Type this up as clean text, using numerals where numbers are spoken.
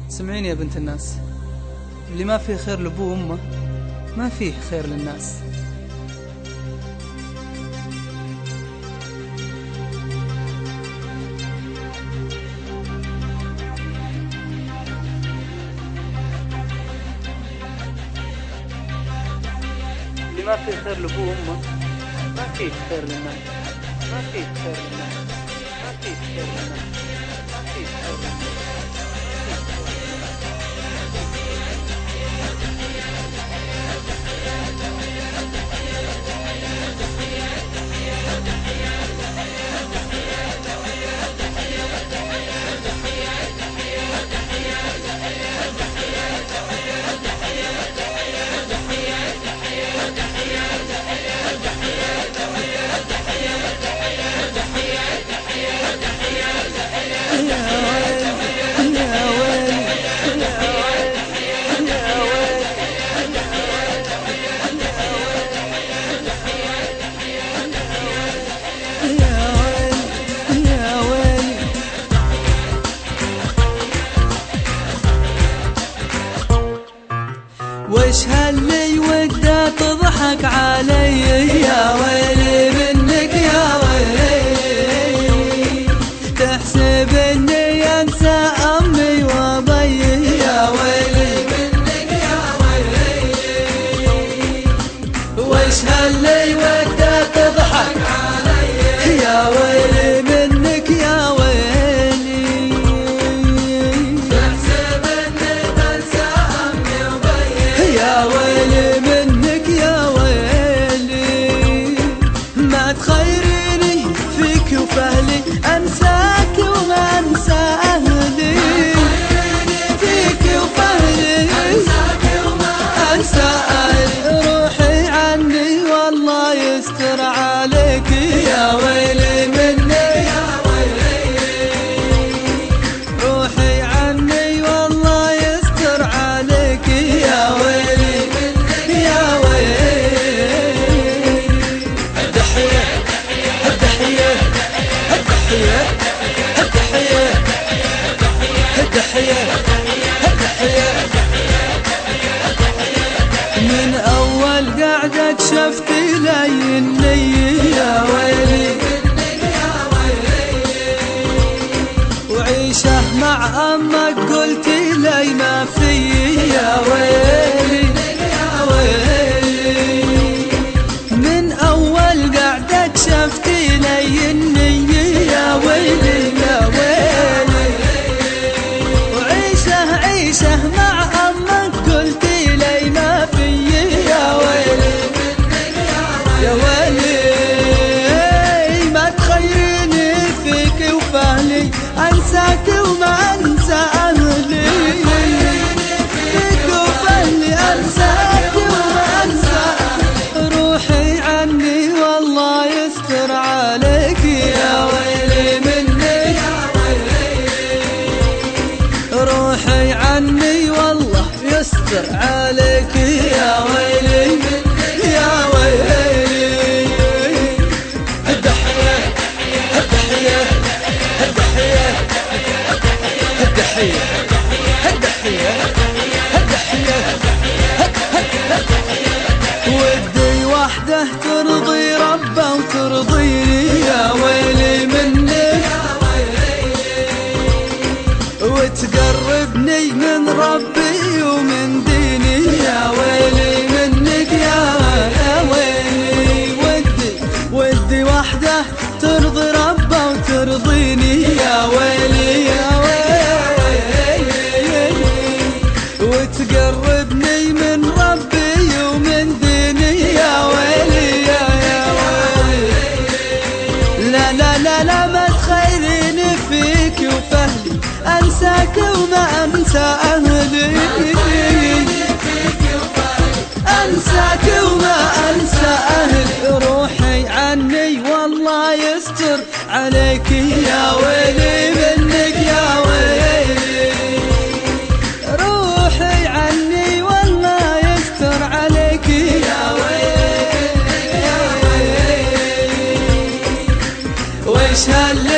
سمعيني يا بنت الناس، اللي ما فيه خير لأبوه وأمه ما فيه خير للناس. اللي ما فيه خير لأبوه وأمه ما فيه خير للناس، ما فيه خير للناس، ما فيه خير للناس، ما فيه خير للناس. وش هاللي وده تضحك علي يا ويلي منك يا ويلي، تحسب اني انسى امي وابي يا ويلي منك يا ويلي. وش هاللي وده تضحك علي يا ويلي منك يا ويلي، تحسب اني انسى امي وابي يا ويلي منك يا ويلي. ما تخيريني فيك وفهلي انساك وما انسى اهلي، فيك وفهلي انساك وما انسى اهلي. روحي عني والله يستر عليك يا ويلي منك يا ويلي، روحي عني والله يستر عليك يا ويلي يا ويلي. التحية التحية التحية التحية التحية التحية. من أول قعدة كشفت لي النية يا ويلي، وعيشه مع أمك قلت لي ما في يا ويلي يا ويلي. من أول قعدة كشفت لي النية يا ويلي يا ويلي، وعيشه مع أمك قلت لي ما في يا ويلي يا ويلي. ما تخيرني فيك وفهلي انساك وما انسى اهلي، فيك وفهلي انساك وما انسى أهلي. روحي عني والله يستر عليك يا ويلي مني يا ويلي، روحي عني والله يستر عليك يا ويلي مني يا ويلي. التحية التحية التحية التحية التحية التحية. ودي وحده ترضي ربه وترضيني يا ويلي منك، وتقربني من ربي ومن ديني يا ويلي منك يا ويلي. ودي وحده ترضي ربه وترضيني يا ويلي يا ويلي، وتقربني من ربي ومن ديني يا ويلي يا ويلي. لا لا لا لا ما تخيريني فيك وفهلي انساك وما انسى اهلي، انساك وما انسى اهلي. روحي عني والله يستر عليك يا ويلي منك يا ويلي، روحي عني والله يستر عليك يا ويلي يا ويلي. وش هاللي